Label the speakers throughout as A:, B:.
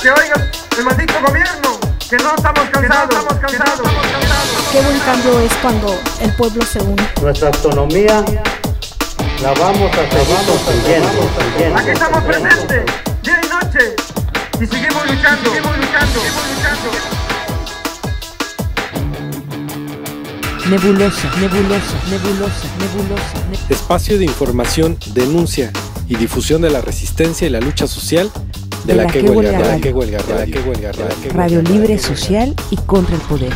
A: que oiga el maldito gobierno, que no estamos cansados.
B: Qué buen cambio es cuando el pueblo se une.
C: Nuestra autonomía la vamos a seguir construyendo.
A: Aquí estamos presentes, día y noche, y seguimos luchando.
D: Nebulosa.
E: Espacio de información, denuncia y difusión de la resistencia y la lucha social de la que huelga radio.
D: Radio libre, social y contra el poder.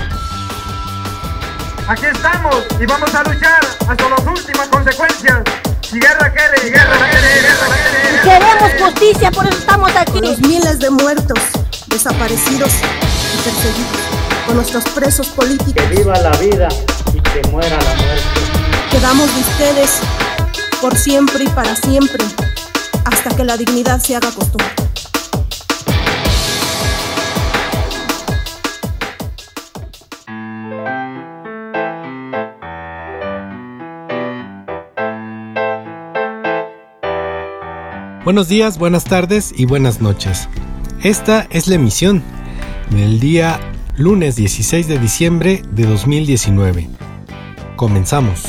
A: Aquí estamos y vamos a luchar hasta las últimas consecuencias. Si guerra quiere.
B: Queremos justicia, por eso estamos aquí.
F: Con los miles de muertos, desaparecidos y perseguidos, con nuestros presos políticos.
C: Que viva la vida y que muera la muerte.
F: Quedamos de ustedes por siempre y para siempre, hasta que la dignidad se haga costumbre.
E: Buenos días, buenas tardes y buenas noches. Esta es la emisión del día lunes 16 de diciembre de 2019. Comenzamos.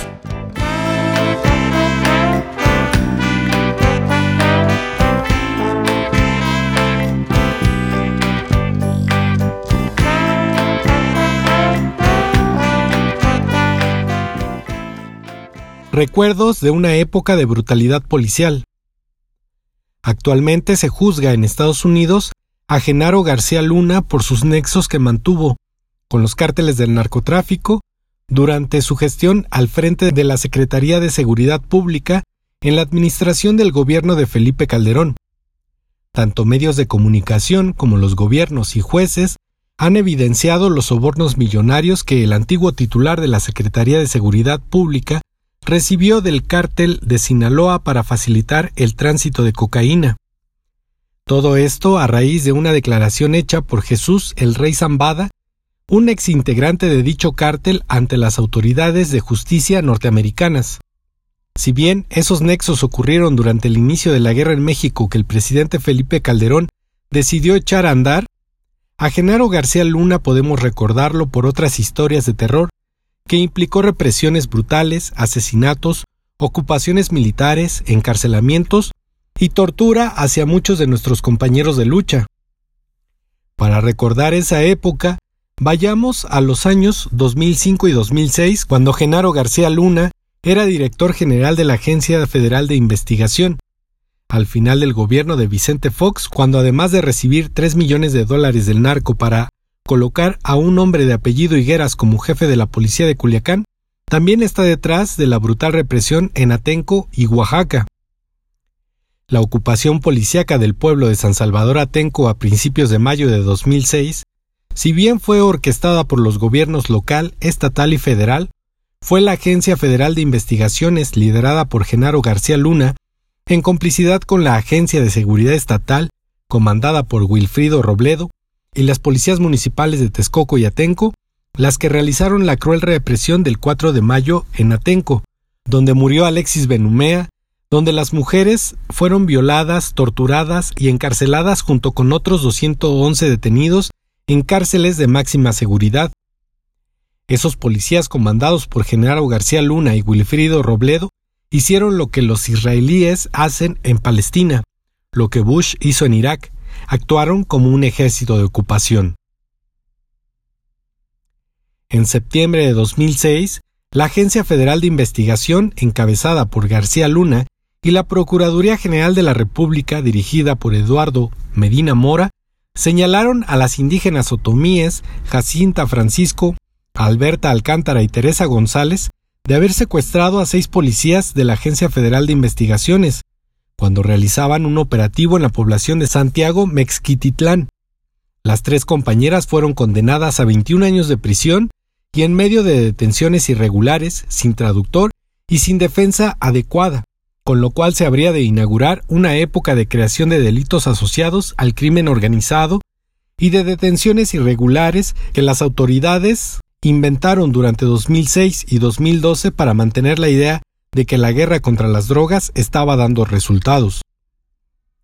E: Recuerdos de una época de brutalidad policial. Actualmente se juzga en Estados Unidos a Genaro García Luna por sus nexos que mantuvo con los cárteles del narcotráfico durante su gestión al frente de la Secretaría de Seguridad Pública en la administración del gobierno de Felipe Calderón. Tanto medios de comunicación como los gobiernos y jueces han evidenciado los sobornos millonarios que el antiguo titular de la Secretaría de Seguridad Pública recibió del cártel de Sinaloa para facilitar el tránsito de cocaína. Todo esto a raíz de una declaración hecha por Jesús el Rey Zambada, un exintegrante de dicho cártel ante las autoridades de justicia norteamericanas. Si bien esos nexos ocurrieron durante el inicio de la guerra en México que el presidente Felipe Calderón decidió echar a andar, a Genaro García Luna podemos recordarlo por otras historias de terror que implicó represiones brutales, asesinatos, ocupaciones militares, encarcelamientos y tortura hacia muchos de nuestros compañeros de lucha. Para recordar esa época, vayamos a los años 2005 y 2006, cuando Genaro García Luna era director general de la Agencia Federal de Investigación. Al final del gobierno de Vicente Fox, cuando además de recibir $3 millones del narco para colocar a un hombre de apellido Higueras como jefe de la policía de Culiacán, también está detrás de la brutal represión en Atenco y Oaxaca. La ocupación policíaca del pueblo de San Salvador Atenco a principios de mayo de 2006, si bien fue orquestada por los gobiernos local, estatal y federal, fue la Agencia Federal de Investigaciones liderada por Genaro García Luna, en complicidad con la Agencia de Seguridad Estatal, comandada por Wilfrido Robledo, y las policías municipales de Texcoco y Atenco, las que realizaron la cruel represión del 4 de mayo en Atenco, donde murió Alexis Benumea, donde las mujeres fueron violadas, torturadas y encarceladas junto con otros 211 detenidos en cárceles de máxima seguridad. Esos policías comandados por Genaro García Luna y Wilfrido Robledo hicieron lo que los israelíes hacen en Palestina, lo que Bush hizo en Irak. Actuaron como un ejército de ocupación. En septiembre de 2006, la Agencia Federal de Investigación, encabezada por García Luna, y la Procuraduría General de la República, dirigida por Eduardo Medina Mora, señalaron a las indígenas otomíes Jacinta Francisco, Alberta Alcántara y Teresa González de haber secuestrado a 6 policías de la Agencia Federal de Investigaciones, cuando realizaban un operativo en la población de Santiago Mexquititlán. Las 3 compañeras fueron condenadas a 21 años de prisión y en medio de detenciones irregulares, sin traductor y sin defensa adecuada, con lo cual se habría de inaugurar una época de creación de delitos asociados al crimen organizado y de detenciones irregulares que las autoridades inventaron durante 2006 y 2012 para mantener la idea de que la guerra contra las drogas estaba dando resultados.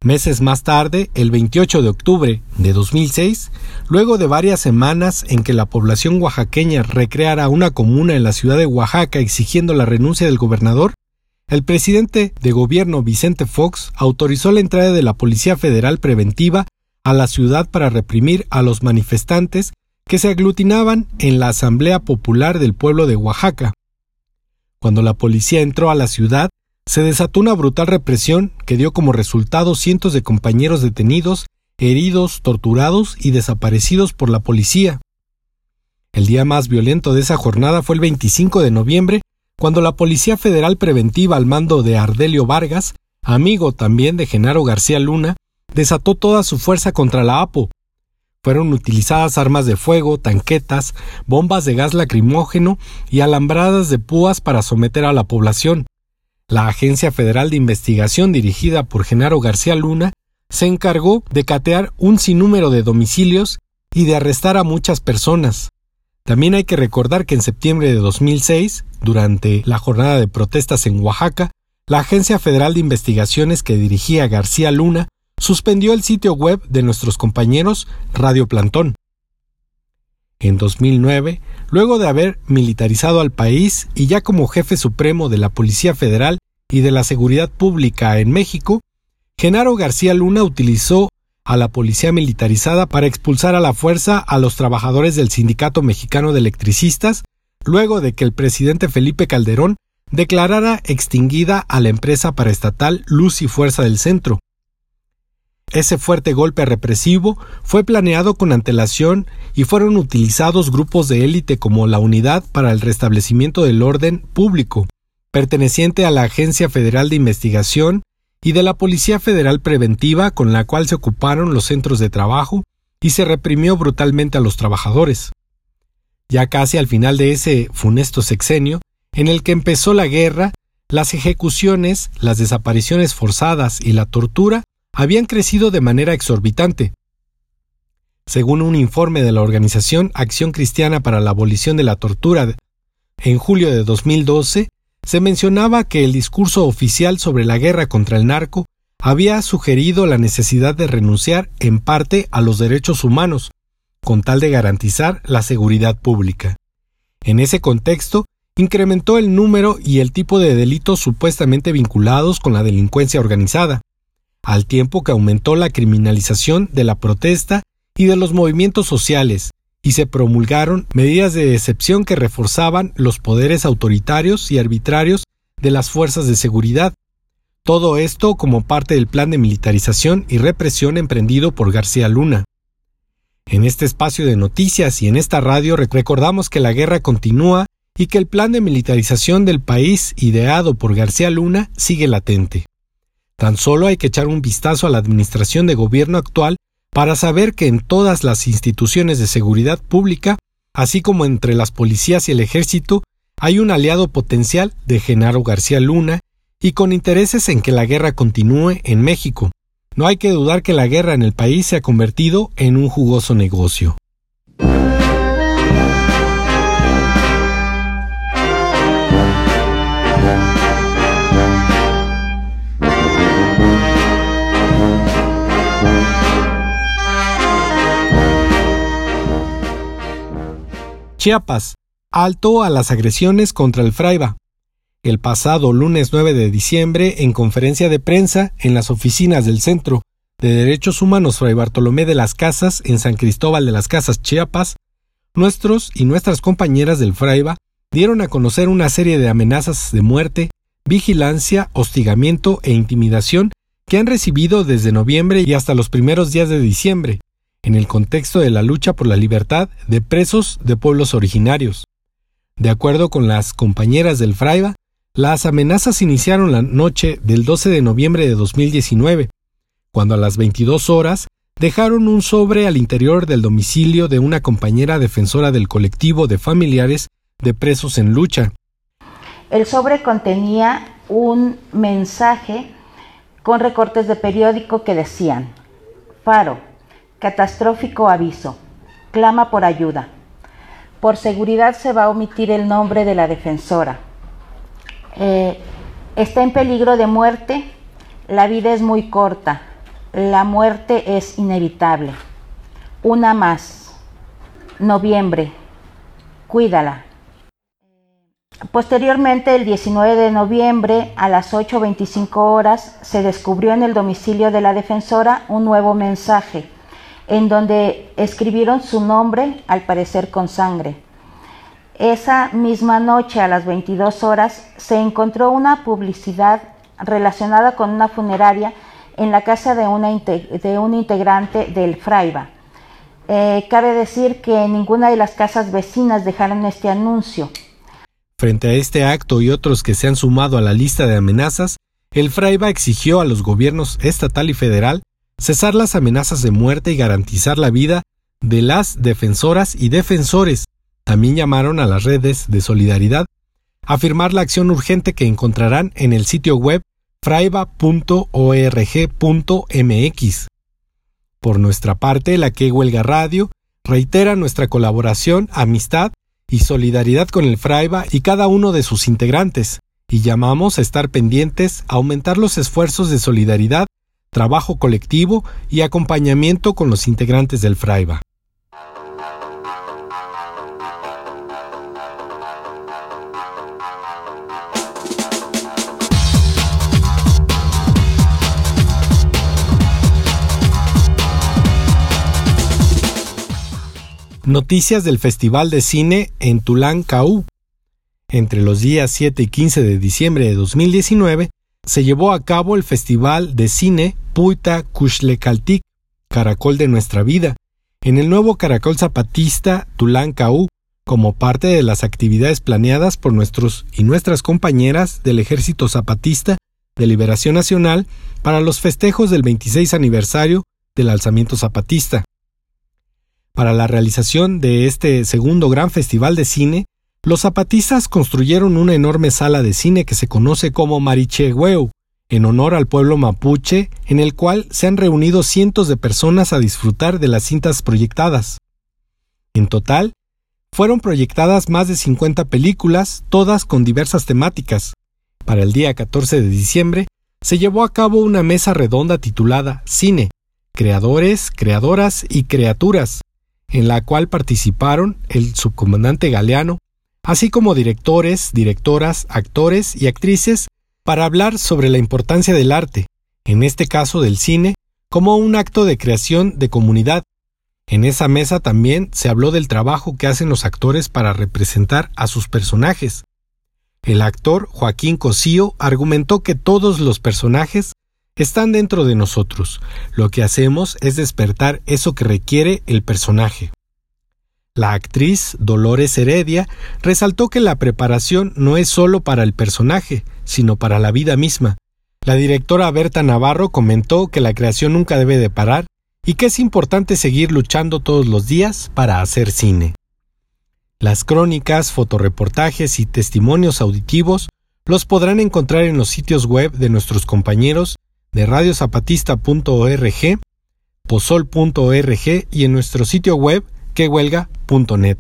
E: Meses más tarde, el 28 de octubre de 2006, luego de varias semanas en que la población oaxaqueña recreara una comuna en la ciudad de Oaxaca exigiendo la renuncia del gobernador, el presidente de gobierno Vicente Fox autorizó la entrada de la Policía Federal Preventiva a la ciudad para reprimir a los manifestantes que se aglutinaban en la Asamblea Popular del Pueblo de Oaxaca. Cuando la policía entró a la ciudad, se desató una brutal represión que dio como resultado cientos de compañeros detenidos, heridos, torturados y desaparecidos por la policía. El día más violento de esa jornada fue el 25 de noviembre, cuando la Policía Federal Preventiva al mando de Ardelio Vargas, amigo también de Genaro García Luna, desató toda su fuerza contra la APO. Fueron utilizadas armas de fuego, tanquetas, bombas de gas lacrimógeno y alambradas de púas para someter a la población. La Agencia Federal de Investigación, dirigida por Genaro García Luna, se encargó de catear un sinnúmero de domicilios y de arrestar a muchas personas. También hay que recordar que en septiembre de 2006, durante la jornada de protestas en Oaxaca, la Agencia Federal de Investigaciones que dirigía García Luna suspendió el sitio web de nuestros compañeros Radio Plantón. En 2009, luego de haber militarizado al país y ya como jefe supremo de la Policía Federal y de la Seguridad Pública en México, Genaro García Luna utilizó a la policía militarizada para expulsar a la fuerza a los trabajadores del Sindicato Mexicano de Electricistas, luego de que el presidente Felipe Calderón declarara extinguida a la empresa paraestatal Luz y Fuerza del Centro. Ese fuerte golpe represivo fue planeado con antelación y fueron utilizados grupos de élite como la Unidad para el Restablecimiento del Orden Público, perteneciente a la Agencia Federal de Investigación, y de la Policía Federal Preventiva, con la cual se ocuparon los centros de trabajo y se reprimió brutalmente a los trabajadores. Ya casi al final de ese funesto sexenio, en el que empezó la guerra, las ejecuciones, las desapariciones forzadas y la tortura habían crecido de manera exorbitante. Según un informe de la organización Acción Cristiana para la Abolición de la Tortura, en julio de 2012, se mencionaba que el discurso oficial sobre la guerra contra el narco había sugerido la necesidad de renunciar en parte a los derechos humanos, con tal de garantizar la seguridad pública. En ese contexto, incrementó el número y el tipo de delitos supuestamente vinculados con la delincuencia organizada, al tiempo que aumentó la criminalización de la protesta y de los movimientos sociales, y se promulgaron medidas de excepción que reforzaban los poderes autoritarios y arbitrarios de las fuerzas de seguridad. Todo esto como parte del plan de militarización y represión emprendido por García Luna. En este espacio de noticias y en esta radio recordamos que la guerra continúa y que el plan de militarización del país ideado por García Luna sigue latente. Tan solo hay que echar un vistazo a la administración de gobierno actual para saber que en todas las instituciones de seguridad pública, así como entre las policías y el ejército, hay un aliado potencial de Genaro García Luna y con intereses en que la guerra continúe en México. No hay que dudar que la guerra en el país se ha convertido en un jugoso negocio. Chiapas, alto a las agresiones contra el Fraiba. El pasado lunes 9 de diciembre, en conferencia de prensa en las oficinas del Centro de Derechos Humanos Fray Bartolomé de las Casas en San Cristóbal de las Casas, Chiapas, nuestros y nuestras compañeras del Fraiba dieron a conocer una serie de amenazas de muerte, vigilancia, hostigamiento e intimidación que han recibido desde noviembre y hasta los primeros días de diciembre, en el contexto de la lucha por la libertad de presos de pueblos originarios. De acuerdo con las compañeras del Fraiba, las amenazas iniciaron la noche del 12 de noviembre de 2019, cuando a las 22 horas dejaron un sobre al interior del domicilio de una compañera defensora del colectivo de familiares de presos en lucha.
G: El sobre contenía un mensaje con recortes de periódico que decían: Faro, catastrófico aviso, clama por ayuda. Por seguridad se va a omitir el nombre de la defensora. Está en peligro de muerte, la vida es muy corta, la muerte es inevitable. Una más. Noviembre. Cuídala. Posteriormente, el 19 de noviembre, a las 8:25 horas, se descubrió en el domicilio de la defensora un nuevo mensaje, en donde escribieron su nombre, al parecer con sangre. Esa misma noche, a las 22 horas, se encontró una publicidad relacionada con una funeraria en la casa de un integrante del Fraiba. Cabe decir que ninguna de las casas vecinas dejaron este anuncio.
E: Frente a este acto y otros que se han sumado a la lista de amenazas, el Fraiba exigió a los gobiernos estatal y federal cesar las amenazas de muerte y garantizar la vida de las defensoras y defensores. También llamaron a las redes de solidaridad a firmar la acción urgente que encontrarán en el sitio web fraiba.org.mx. Por nuestra parte, la Que Huelga Radio reitera nuestra colaboración, amistad y solidaridad con el Fraiba y cada uno de sus integrantes, y llamamos a estar pendientes, a aumentar los esfuerzos de solidaridad, trabajo colectivo y acompañamiento con los integrantes del Fraiba. Noticias del Festival de Cine en Tulankaú. Entre los días 7 y 15 de diciembre de 2019 se llevó a cabo el Festival de Cine Puita Cuxlecaltic, Caracol de Nuestra Vida, en el nuevo Caracol Zapatista Tulankaú, como parte de las actividades planeadas por nuestros y nuestras compañeras del Ejército Zapatista de Liberación Nacional para los festejos del 26 aniversario del alzamiento zapatista. Para la realización de este segundo gran festival de cine, los zapatistas construyeron una enorme sala de cine que se conoce como Marichehueu, en honor al pueblo mapuche, en el cual se han reunido cientos de personas a disfrutar de las cintas proyectadas. En total, fueron proyectadas más de 50 películas, todas con diversas temáticas. Para el día 14 de diciembre, se llevó a cabo una mesa redonda titulada Cine, Creadores, Creadoras y Criaturas, en la cual participaron el subcomandante Galeano, así como directores, directoras, actores y actrices, para hablar sobre la importancia del arte, en este caso del cine, como un acto de creación de comunidad. En esa mesa también se habló del trabajo que hacen los actores para representar a sus personajes. El actor Joaquín Cosío argumentó que todos los personajes están dentro de nosotros. Lo que hacemos es despertar eso que requiere el personaje. La actriz Dolores Heredia resaltó que la preparación no es solo para el personaje, sino para la vida misma. La directora Berta Navarro comentó que la creación nunca debe de parar y que es importante seguir luchando todos los días para hacer cine. Las crónicas, fotoreportajes y testimonios auditivos los podrán encontrar en los sitios web de nuestros compañeros de radiozapatista.org, pozol.org y en nuestro sitio web quehuelga.net.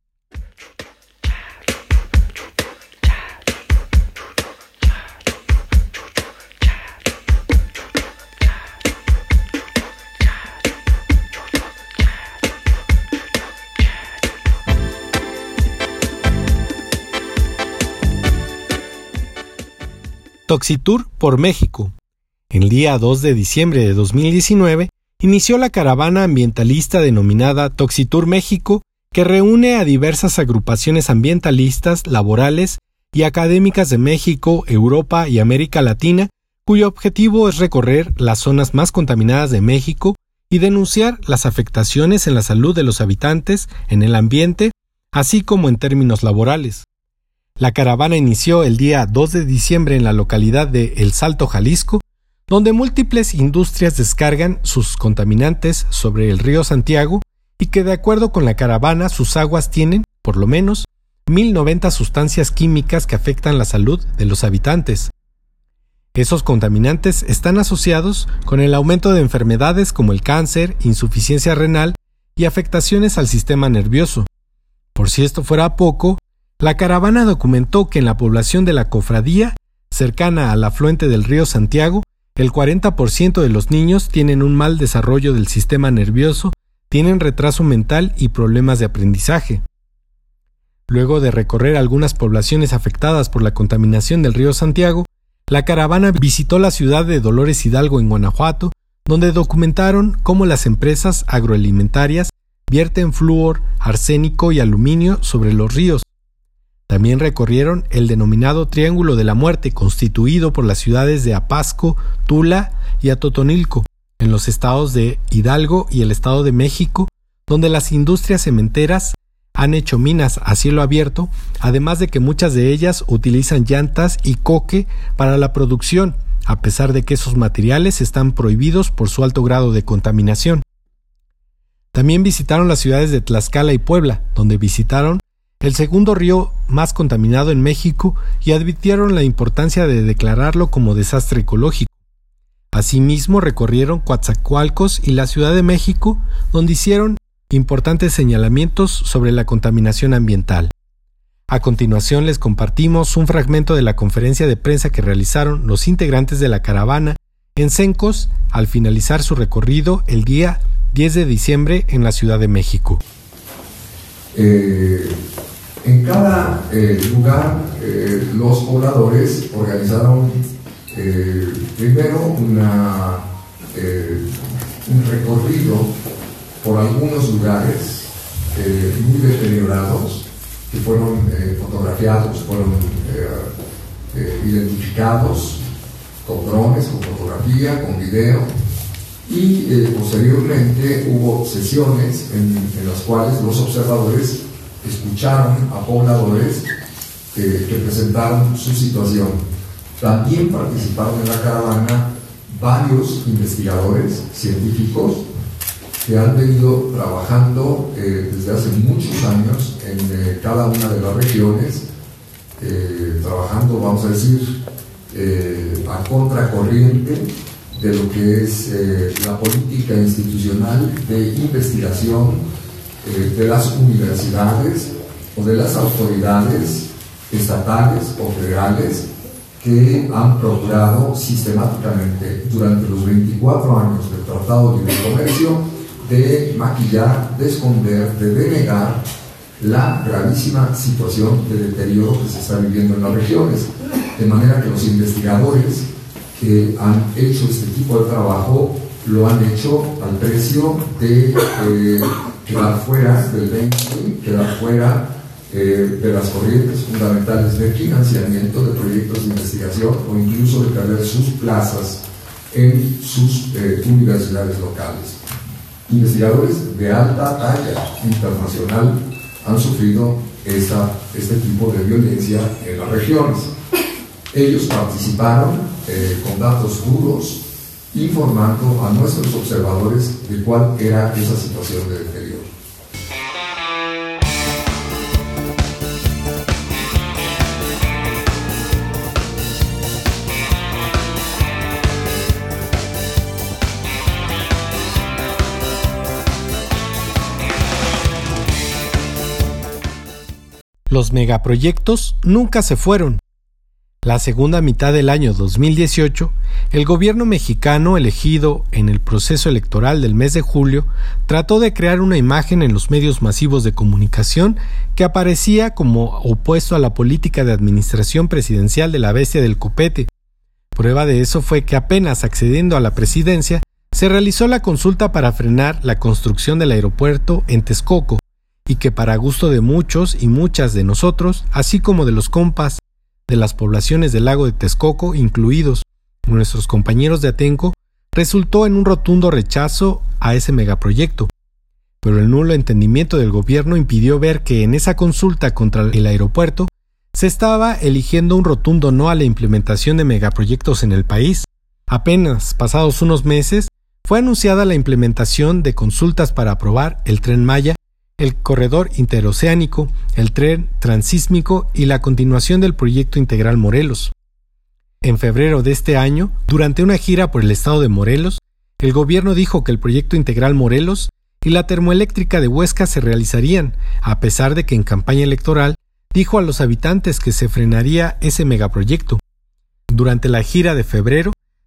E: Toxitour por México. El día 2 de diciembre de 2019 inició la caravana ambientalista denominada Toxitour México, que reúne a diversas agrupaciones ambientalistas, laborales y académicas de México, Europa y América Latina, cuyo objetivo es recorrer las zonas más contaminadas de México y denunciar las afectaciones en la salud de los habitantes, en el ambiente, así como en términos laborales. La caravana inició el día 2 de diciembre en la localidad de El Salto, Jalisco, donde múltiples industrias descargan sus contaminantes sobre el río Santiago y que de acuerdo con la caravana sus aguas tienen, por lo menos, 1090 sustancias químicas que afectan la salud de los habitantes. Esos contaminantes están asociados con el aumento de enfermedades como el cáncer, insuficiencia renal y afectaciones al sistema nervioso. Por si esto fuera poco, la caravana documentó que en la población de la cofradía, cercana al afluente del río Santiago, el 40% de los niños tienen un mal desarrollo del sistema nervioso, tienen retraso mental y problemas de aprendizaje. Luego de recorrer algunas poblaciones afectadas por la contaminación del río Santiago, la caravana visitó la ciudad de Dolores Hidalgo en Guanajuato, donde documentaron cómo las empresas agroalimentarias vierten flúor, arsénico y aluminio sobre los ríos. También recorrieron el denominado Triángulo de la Muerte, constituido por las ciudades de Apasco, Tula y Atotonilco, en los estados de Hidalgo y el Estado de México, donde las industrias cementeras han hecho minas a cielo abierto, además de que muchas de ellas utilizan llantas y coque para la producción, a pesar de que esos materiales están prohibidos por su alto grado de contaminación. También visitaron las ciudades de Tlaxcala y Puebla, donde visitaron el segundo río más contaminado en México y advirtieron la importancia de declararlo como desastre ecológico. Asimismo, recorrieron Coatzacoalcos y la Ciudad de México, donde hicieron importantes señalamientos sobre la contaminación ambiental. A continuación les compartimos un fragmento de la conferencia de prensa que realizaron los integrantes de la caravana en Cencos al finalizar su recorrido el día 10 de diciembre en la Ciudad de México.
H: En cada lugar los pobladores organizaron primero un recorrido por algunos lugares muy deteriorados que fueron fotografiados, fueron identificados con drones, con fotografía, con video, y posteriormente hubo sesiones en las cuales los observadores escucharon a pobladores que presentaron su situación. También participaron en la caravana varios investigadores científicos que han venido trabajando desde hace muchos años en cada una de las regiones, trabajando, vamos a decir, a contracorriente de lo que es la política institucional de investigación de las universidades o de las autoridades estatales o federales que han procurado sistemáticamente durante los 24 años del Tratado de Libre Comercio de maquillar, de esconder, de denegar la gravísima situación de deterioro que se está viviendo en las regiones. De manera que los investigadores que han hecho este tipo de trabajo lo han hecho al precio de quedar fuera del mainstream, quedar fuera de las corrientes fundamentales de financiamiento de proyectos de investigación o incluso de perder sus plazas en sus universidades locales. Investigadores de alta talla internacional han sufrido este tipo de violencia en las regiones. Ellos participaron con datos duros, informando a nuestros observadores de cuál era esa situación de deterioro.
E: Los megaproyectos nunca se fueron. La segunda mitad del año 2018, el gobierno mexicano elegido en el proceso electoral del mes de julio trató de crear una imagen en los medios masivos de comunicación que aparecía como opuesto a la política de administración presidencial de la bestia del copete. Prueba de eso fue que apenas accediendo a la presidencia, se realizó la consulta para frenar la construcción del aeropuerto en Texcoco, y que para gusto de muchos y muchas de nosotros, así como de los compas de las poblaciones del lago de Texcoco, incluidos nuestros compañeros de Atenco, resultó en un rotundo rechazo a ese megaproyecto. Pero el nulo entendimiento del gobierno impidió ver que en esa consulta contra el aeropuerto se estaba eligiendo un rotundo no a la implementación de megaproyectos en el país. Apenas pasados unos meses, fue anunciada la implementación de consultas para aprobar el Tren Maya, el corredor interoceánico, el tren transísmico y la continuación del proyecto integral Morelos. En febrero de este año, durante una gira por el estado de Morelos, el gobierno dijo que el proyecto integral Morelos y la termoeléctrica de Huesca se realizarían, a pesar de que en campaña electoral dijo a los habitantes que se frenaría ese megaproyecto. Durante la gira de febrero,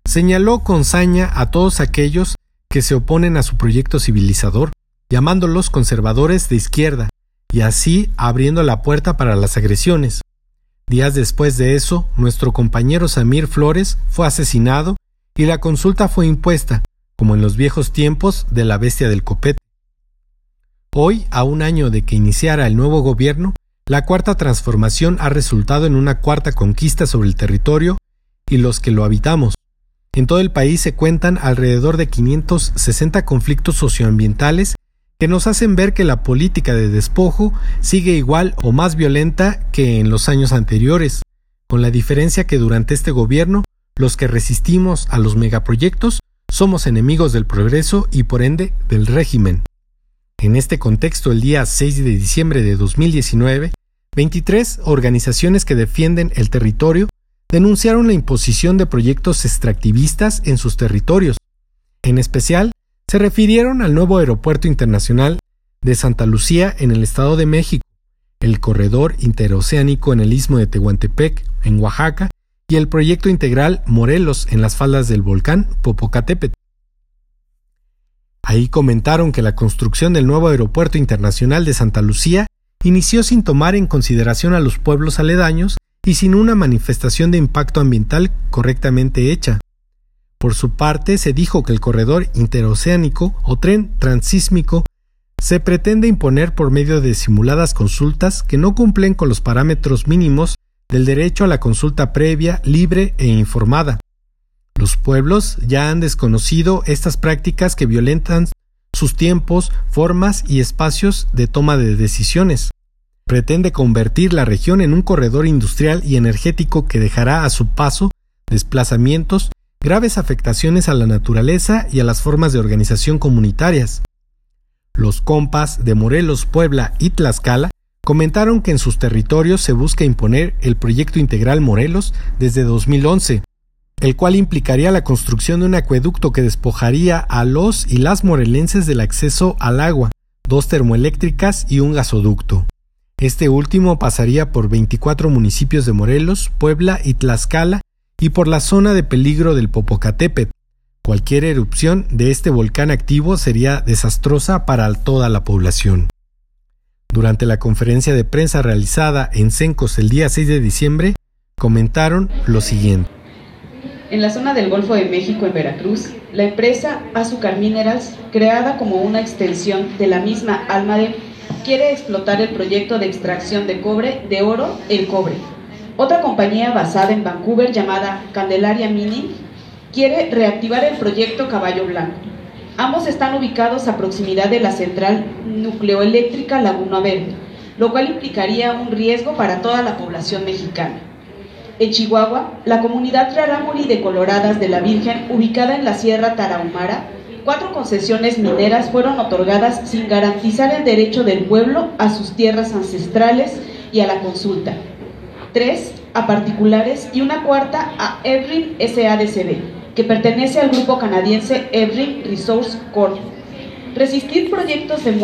E: señaló con saña a todos aquellos que se oponen a su proyecto civilizador, llamándolos conservadores de izquierda, y así abriendo la puerta para las agresiones. Días después de eso, nuestro compañero Samir Flores fue asesinado y la consulta fue impuesta, como en los viejos tiempos de la bestia del copete. Hoy, a un año de que iniciara el nuevo gobierno, la Cuarta Transformación ha resultado en una cuarta conquista sobre el territorio y los que lo habitamos. En todo el país se cuentan alrededor de 560 conflictos socioambientales que nos hacen ver que la política de despojo sigue igual o más violenta que en los años anteriores, con la diferencia que durante este gobierno, los que resistimos a los megaproyectos somos enemigos del progreso y por ende del régimen. En este contexto, el día 6 de diciembre de 2019, 23 organizaciones que defienden el territorio denunciaron la imposición de proyectos extractivistas en sus territorios. En especial, se refirieron al nuevo aeropuerto internacional de Santa Lucía en el Estado de México, el corredor interoceánico en el Istmo de Tehuantepec, en Oaxaca, y el proyecto integral Morelos en las faldas del volcán Popocatépetl. Ahí comentaron que la construcción del nuevo aeropuerto internacional de Santa Lucía inició sin tomar en consideración a los pueblos aledaños y sin una manifestación de impacto ambiental correctamente hecha. Por su parte, se dijo que el corredor interoceánico o tren transísmico se pretende imponer por medio de simuladas consultas que no cumplen con los parámetros mínimos del derecho a la consulta previa, libre e informada. Los pueblos ya han desconocido estas prácticas que violentan sus tiempos, formas y espacios de toma de decisiones. Pretende convertir la región en un corredor industrial y energético que dejará a su paso desplazamientos, graves afectaciones a la naturaleza y a las formas de organización comunitarias. Los compas de Morelos, Puebla y Tlaxcala comentaron que en sus territorios se busca imponer el proyecto integral Morelos desde 2011, el cual implicaría la construcción de un acueducto que despojaría a los y las morelenses del acceso al agua, 2 termoeléctricas y un gasoducto. Este último pasaría por 24 municipios de Morelos, Puebla y Tlaxcala y por la zona de peligro del Popocatépetl. Cualquier erupción de este volcán activo sería desastrosa para toda la población. Durante la conferencia de prensa realizada en Cencos el día 6 de diciembre, comentaron lo siguiente.
I: En la zona del Golfo de México, en Veracruz, la empresa Azúcar Minerals, creada como una extensión de la misma Almade, quiere explotar el proyecto de extracción de cobre, de oro, el cobre. Otra compañía basada en Vancouver llamada Candelaria Mining quiere reactivar el proyecto Caballo Blanco. Ambos están ubicados a proximidad de la central nucleoeléctrica Laguna Verde, lo cual implicaría un riesgo para toda la población mexicana. En Chihuahua, la comunidad Rarámuri de Coloradas de la Virgen, ubicada en la Sierra Tarahumara, 4 concesiones mineras fueron otorgadas sin garantizar el derecho del pueblo a sus tierras ancestrales y a la consulta. 3 a particulares y una cuarta a Evrim SADCB, que pertenece al grupo canadiense Evrim Resource Corp. Resistir a proyectos de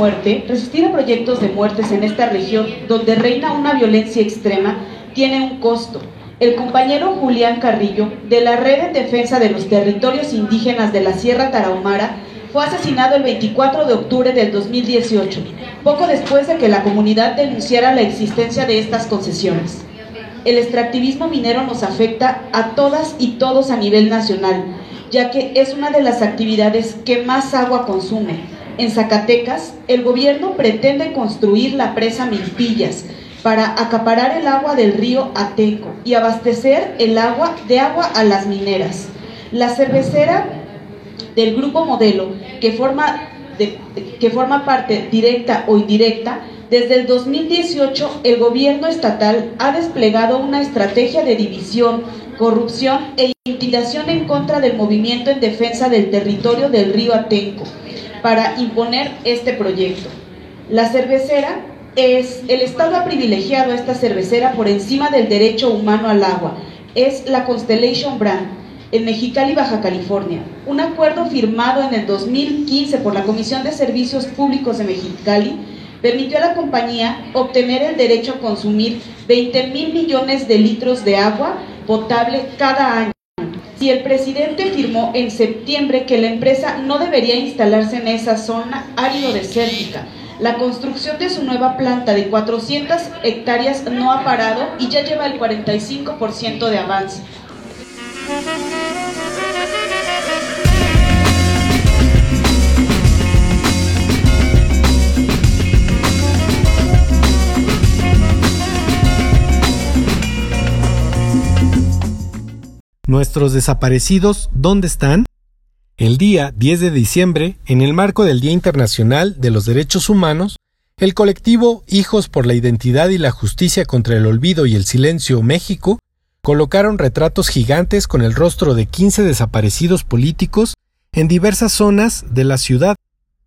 I: muertes en esta región donde reina una violencia extrema tiene un costo. El compañero Julián Carrillo, de la Red en Defensa de los Territorios Indígenas de la Sierra Tarahumara, fue asesinado el 24 de octubre del 2018, poco después de que la comunidad denunciara la existencia de estas concesiones. El extractivismo minero nos afecta a todas y todos a nivel nacional, ya que es una de las actividades que más agua consume. En Zacatecas, el gobierno pretende construir la presa Milpillas para acaparar el agua del río Atenco y abastecer de agua a las mineras. La cervecera del Grupo Modelo, que forma parte directa o indirecta, desde el 2018 el gobierno estatal ha desplegado una estrategia de división, corrupción e intimidación en contra del movimiento en defensa del territorio del río Atenco para imponer este proyecto. La cervecera el Estado ha privilegiado a esta cervecera por encima del derecho humano al agua. Es la Constellation Brand, en Mexicali, Baja California. Un acuerdo firmado en el 2015 por la Comisión de Servicios Públicos de Mexicali permitió a la compañía obtener el derecho a consumir 20,000 millones de litros de agua potable cada año, si el presidente firmó en septiembre que la empresa no debería instalarse en esa zona árido-desértica. La construcción de su nueva planta de 400 hectáreas no ha parado y ya lleva el 45% de avance.
E: ¿Nuestros desaparecidos dónde están? El día 10 de diciembre, en el marco del Día Internacional de los Derechos Humanos, el colectivo Hijos por la Identidad y la Justicia contra el Olvido y el Silencio México colocaron retratos gigantes con el rostro de 15 desaparecidos políticos en diversas zonas de la ciudad.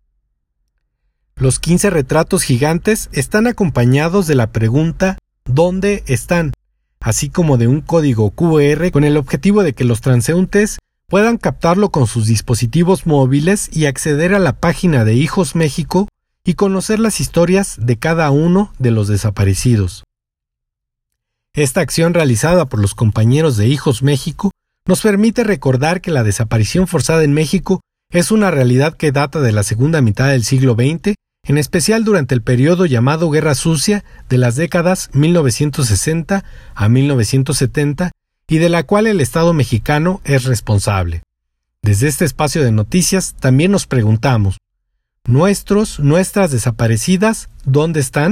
E: Los 15 retratos gigantes están acompañados de la pregunta ¿dónde están?, así como de un código QR con el objetivo de que los transeúntes puedan captarlo con sus dispositivos móviles y acceder a la página de Hijos México y conocer las historias de cada uno de los desaparecidos. Esta acción realizada por los compañeros de Hijos México nos permite recordar que la desaparición forzada en México es una realidad que data de la segunda mitad del siglo XX, en especial durante el periodo llamado Guerra Sucia de las décadas 1960 a 1970 y de la cual el Estado mexicano es responsable. Desde este espacio de noticias también nos preguntamos, ¿nuestras desaparecidas dónde están?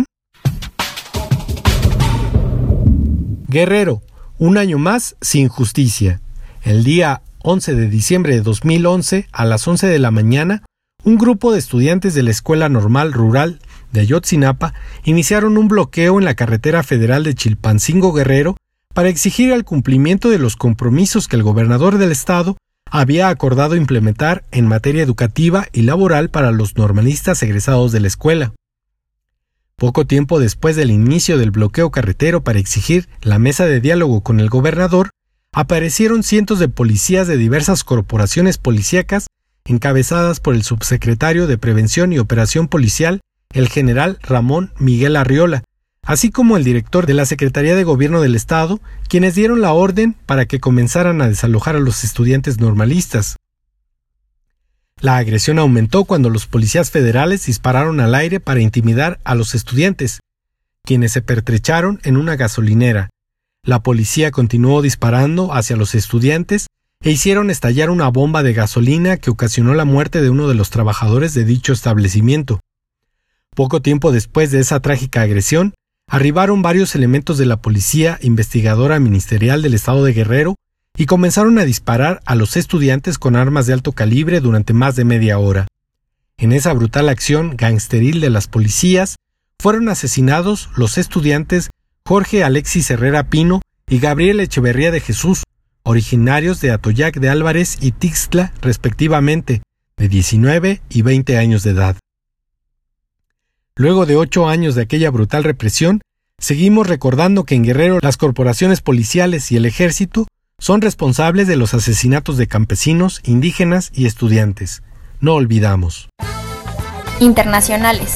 E: Guerrero, un año más sin justicia. El día 11 de diciembre de 2011, a las 11 de la mañana, un grupo de estudiantes de la Escuela Normal Rural de Ayotzinapa iniciaron un bloqueo en la carretera federal de Chilpancingo Guerrero para exigir el cumplimiento de los compromisos que el gobernador del estado había acordado implementar en materia educativa y laboral para los normalistas egresados de la escuela. Poco tiempo después del inicio del bloqueo carretero para exigir la mesa de diálogo con el gobernador, aparecieron cientos de policías de diversas corporaciones policíacas encabezadas por el subsecretario de Prevención y Operación Policial, el general Ramón Miguel Arriola, así como el director de la Secretaría de Gobierno del Estado, quienes dieron la orden para que comenzaran a desalojar a los estudiantes normalistas. La agresión aumentó cuando los policías federales dispararon al aire para intimidar a los estudiantes, quienes se pertrecharon en una gasolinera. La policía continuó disparando hacia los estudiantes e hicieron estallar una bomba de gasolina que ocasionó la muerte de uno de los trabajadores de dicho establecimiento. Poco tiempo después de esa trágica agresión, arribaron varios elementos de la Policía Investigadora Ministerial del Estado de Guerrero y comenzaron a disparar a los estudiantes con armas de alto calibre durante más de media hora. En esa brutal acción gangsteril de las policías, fueron asesinados los estudiantes Jorge Alexis Herrera Pino y Gabriel Echeverría de Jesús, originarios de Atoyac de Álvarez y Tixtla, respectivamente, de 19 y 20 años de edad. Luego de 8 años de aquella brutal represión, seguimos recordando que en Guerrero las corporaciones policiales y el ejército son responsables de los asesinatos de campesinos, indígenas y estudiantes. No olvidamos.
B: Internacionales.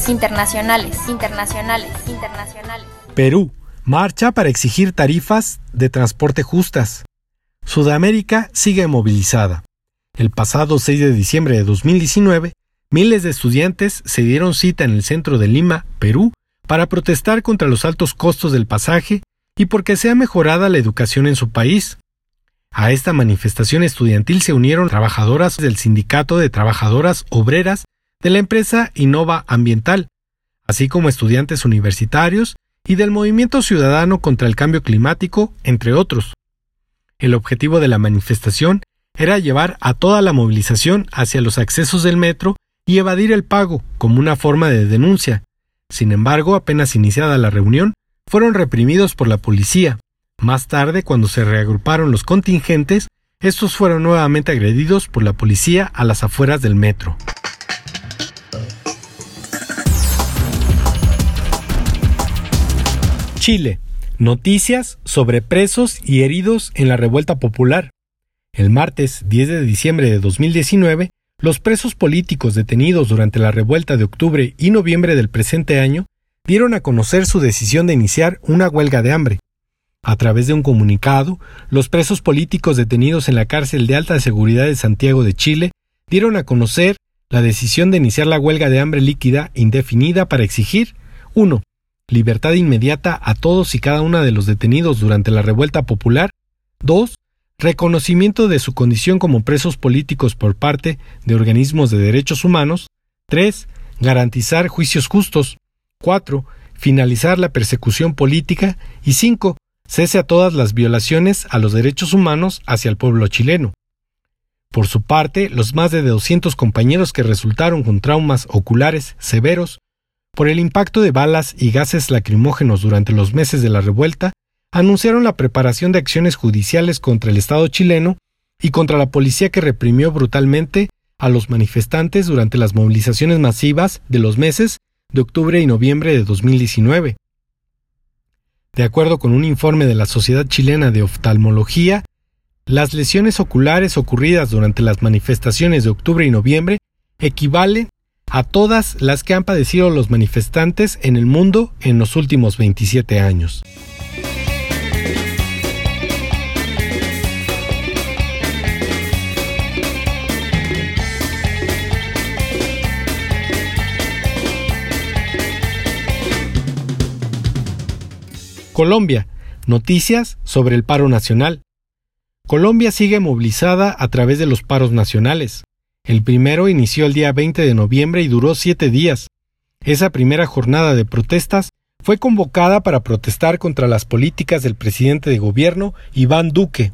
E: Perú, marcha para exigir tarifas de transporte justas. Sudamérica sigue movilizada. El pasado 6 de diciembre de 2019, miles de estudiantes se dieron cita en el centro de Lima, Perú, para protestar contra los altos costos del pasaje y porque sea mejorada la educación en su país. A esta manifestación estudiantil se unieron trabajadoras del Sindicato de Trabajadoras Obreras de la empresa Innova Ambiental, así como estudiantes universitarios y del Movimiento Ciudadano contra el Cambio Climático, entre otros. El objetivo de la manifestación era llevar a toda la movilización hacia los accesos del metro y evadir el pago como una forma de denuncia. Sin embargo, apenas iniciada la reunión, fueron reprimidos por la policía. Más tarde, cuando se reagruparon los contingentes, estos fueron nuevamente agredidos por la policía a las afueras del metro. Chile. Noticias sobre presos y heridos en la revuelta popular. El martes 10 de diciembre de 2019, los presos políticos detenidos durante la revuelta de octubre y noviembre del presente año dieron a conocer su decisión de iniciar una huelga de hambre. A través de un comunicado, los presos políticos detenidos en la cárcel de alta seguridad de Santiago de Chile dieron a conocer la decisión de iniciar la huelga de hambre líquida indefinida para exigir 1. Libertad inmediata a todos y cada una de los detenidos durante la revuelta popular. 2. Reconocimiento de su condición como presos políticos por parte de organismos de derechos humanos. 3. Garantizar juicios justos. 4. Finalizar la persecución política. Y 5. Cese a todas las violaciones a los derechos humanos hacia el pueblo chileno. Por su parte, los más de 200 compañeros que resultaron con traumas oculares severos por el impacto de balas y gases lacrimógenos durante los meses de la revuelta, anunciaron la preparación de acciones judiciales contra el Estado chileno y contra la policía que reprimió brutalmente a los manifestantes durante las movilizaciones masivas de los meses de octubre y noviembre de 2019. De acuerdo con un informe de la Sociedad Chilena de Oftalmología, las lesiones oculares ocurridas durante las manifestaciones de octubre y noviembre equivalen a todas las que han padecido los manifestantes en el mundo en los últimos 27 años. Colombia. Noticias sobre el paro nacional. Colombia sigue movilizada a través de los paros nacionales. El primero inició el día 20 de noviembre y duró 7 días. Esa primera jornada de protestas fue convocada para protestar contra las políticas del presidente de gobierno, Iván Duque.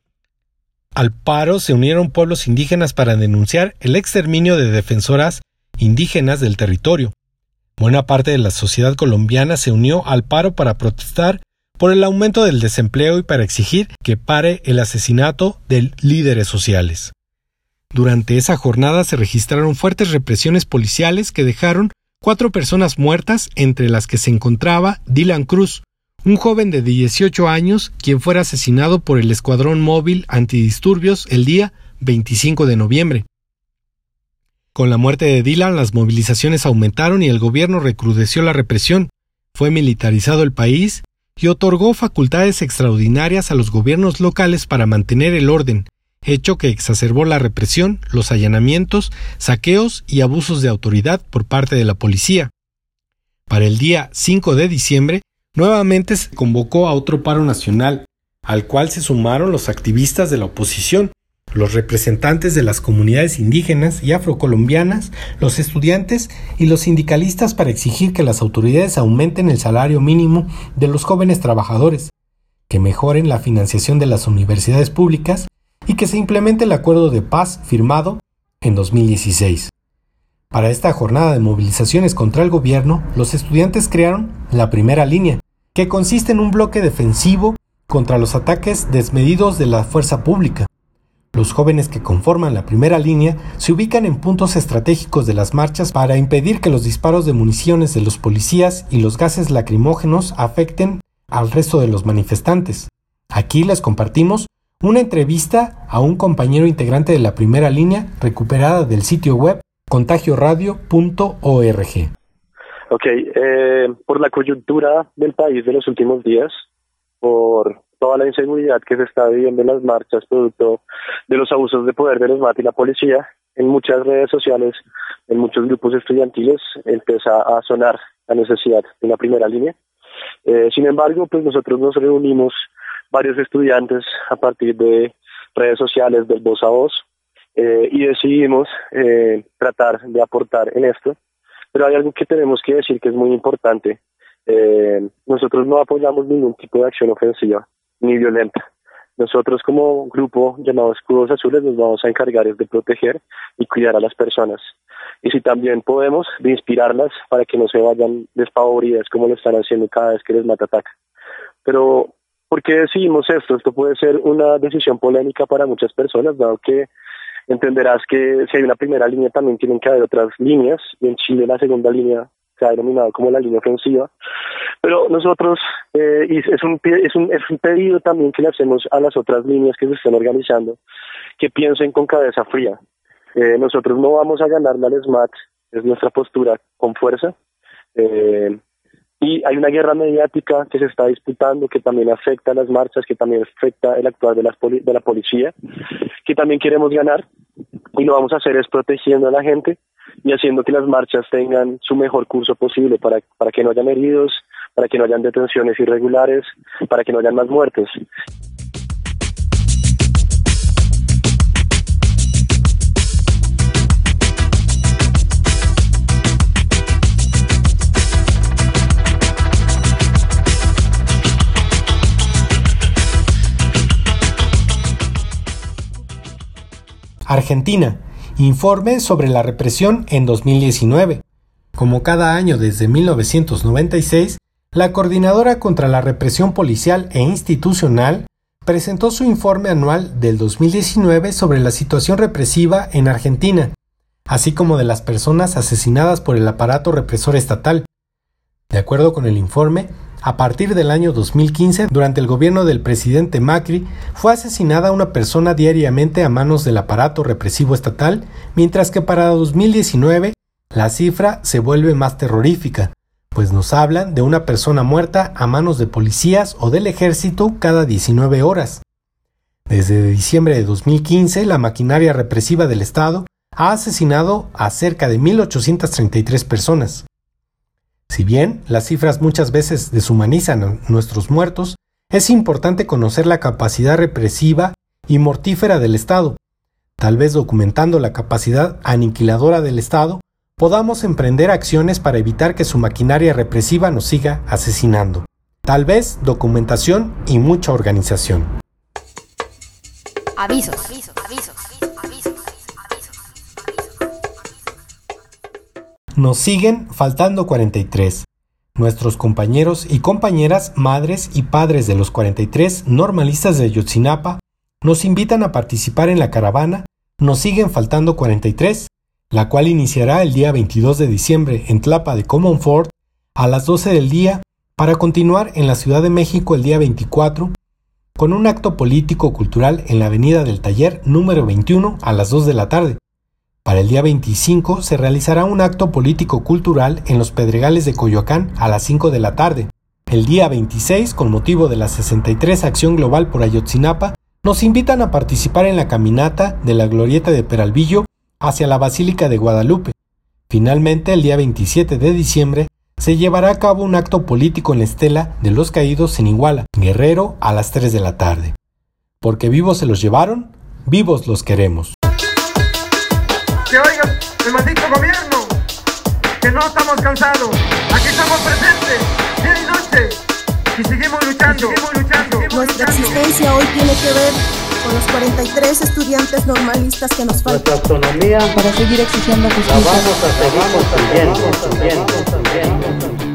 E: Al paro se unieron pueblos indígenas para denunciar el exterminio de defensoras indígenas del territorio. Buena parte de la sociedad colombiana se unió al paro para protestar por el aumento del desempleo y para exigir que pare el asesinato de líderes sociales. Durante esa jornada se registraron fuertes represiones policiales que dejaron 4 personas muertas, entre las que se encontraba Dylan Cruz, un joven de 18 años, quien fuera asesinado por el Escuadrón Móvil Antidisturbios el día 25 de noviembre. Con la muerte de Dylan, las movilizaciones aumentaron y el gobierno recrudeció la represión. Fue militarizado el país y otorgó facultades extraordinarias a los gobiernos locales para mantener el orden, hecho que exacerbó la represión, los allanamientos, saqueos y abusos de autoridad por parte de la policía. Para el día 5 de diciembre, nuevamente se convocó a otro paro nacional, al cual se sumaron los activistas de la oposición, los representantes de las comunidades indígenas y afrocolombianas, los estudiantes y los sindicalistas para exigir que las autoridades aumenten el salario mínimo de los jóvenes trabajadores, que mejoren la financiación de las universidades públicas y que se implemente el acuerdo de paz firmado en 2016. Para esta jornada de movilizaciones contra el gobierno, los estudiantes crearon la primera línea, que consiste en un bloque defensivo contra los ataques desmedidos de la fuerza pública. Los jóvenes que conforman la primera línea se ubican en puntos estratégicos de las marchas para impedir que los disparos de municiones de los policías y los gases lacrimógenos afecten al resto de los manifestantes. Aquí les compartimos una entrevista a un compañero integrante de la primera línea recuperada del sitio web contagioradio.org.
J: Por la coyuntura del país de los últimos días, por toda la inseguridad que se está viviendo en las marchas producto de los abusos de poder de los MAT y la policía, en muchas redes sociales, en muchos grupos estudiantiles, empieza a sonar la necesidad de la primera línea. Sin embargo, pues nosotros nos reunimos varios estudiantes a partir de redes sociales, del voz a voz, y decidimos tratar de aportar en esto. Pero hay algo que tenemos que decir que es muy importante. Nosotros no apoyamos ningún tipo de acción ofensiva ni violenta. Nosotros como grupo llamado Escudos Azules nos vamos a encargar de proteger y cuidar a las personas. Y si también podemos, de inspirarlas para que no se vayan despavoridas como lo están haciendo cada vez que les mata ataca. Pero, ¿por qué decidimos esto? Esto puede ser una decisión polémica para muchas personas, dado que entenderás que si hay una primera línea también tienen que haber otras líneas, y en Chile la segunda línea se ha denominado como la línea ofensiva. Pero nosotros, y es un pedido también que le hacemos a las otras líneas que se estén organizando, que piensen con cabeza fría. Nosotros no vamos a ganar la SMAT, es nuestra postura con fuerza. Y hay una guerra mediática que se está disputando, que también afecta a las marchas, que también afecta el actuar de la policía, que también queremos ganar, y lo vamos a hacer es protegiendo a la gente y haciendo que las marchas tengan su mejor curso posible para que no hayan heridos, para que no hayan detenciones irregulares, para que no hayan más muertes.
E: Argentina. Informe sobre la represión en 2019. Como cada año desde 1996, la Coordinadora contra la Represión Policial e Institucional presentó su informe anual del 2019 sobre la situación represiva en Argentina, así como de las personas asesinadas por el aparato represor estatal. De acuerdo con el informe, a partir del año 2015, durante el gobierno del presidente Macri, fue asesinada una persona diariamente a manos del aparato represivo estatal, mientras que para 2019 la cifra se vuelve más terrorífica, pues nos hablan de una persona muerta a manos de policías o del ejército cada 19 horas. Desde diciembre de 2015, la maquinaria represiva del Estado ha asesinado a cerca de 1.833 personas. Si bien las cifras muchas veces deshumanizan a nuestros muertos, es importante conocer la capacidad represiva y mortífera del Estado. Tal vez documentando la capacidad aniquiladora del Estado, podamos emprender acciones para evitar que su maquinaria represiva nos siga asesinando. Tal vez documentación y mucha organización.
B: Avisos.
E: Nos siguen faltando 43. Nuestros compañeros y compañeras, madres y padres de los 43 normalistas de Ayotzinapa nos invitan a participar en la caravana Nos siguen faltando 43, la cual iniciará el día 22 de diciembre en Tlapa de Comonfort a las 12 del día para continuar en la Ciudad de México el día 24 con un acto político-cultural en la Avenida del Taller número 21 a las 2 de la tarde. Para el día 25 se realizará un acto político-cultural en los Pedregales de Coyoacán a las 5 de la tarde. El día 26, con motivo de la 63 Acción Global por Ayotzinapa, nos invitan a participar en la caminata de la Glorieta de Peralvillo hacia la Basílica de Guadalupe. Finalmente, el día 27 de diciembre, se llevará a cabo un acto político en la Estela de los Caídos en Iguala, Guerrero, a las 3 de la tarde. Porque vivos se los llevaron, vivos los queremos.
A: Que oigan el maldito gobierno, que no estamos cansados, aquí estamos presentes, día y noche, y seguimos luchando.
F: Nuestra existencia hoy tiene que ver con los 43 estudiantes normalistas que nos faltan.
C: Nuestra autonomía
D: para seguir exigiendo
C: la
D: justicia.
C: vamos a seguir construyendo.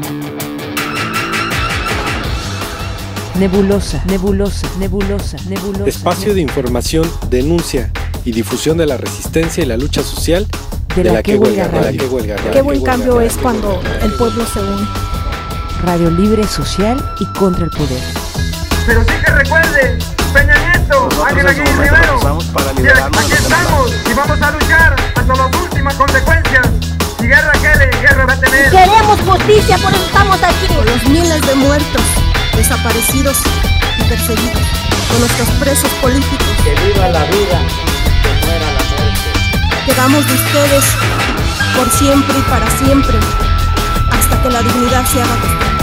D: Nebulosa.
E: Espacio de información, denuncia y difusión de la resistencia y la lucha social
D: de la que huelga
E: radio.
B: Qué buen cambio es cuando el pueblo se une.
D: Radio libre, social y contra el poder.
A: Pero sí que recuerden, Peña Nieto, Ángel Aguirre Rivero, aquí estamos y vamos a luchar hasta las últimas consecuencias. Si guerra quede, guerra va a tener.
B: Queremos justicia, por eso estamos aquí.
F: Con los miles de muertos, desaparecidos y perseguidos, con nuestros presos políticos.
C: Que viva la vida, que muera la muerte.
F: Quedamos de ustedes por siempre y para siempre, hasta que la dignidad se haga costumbre.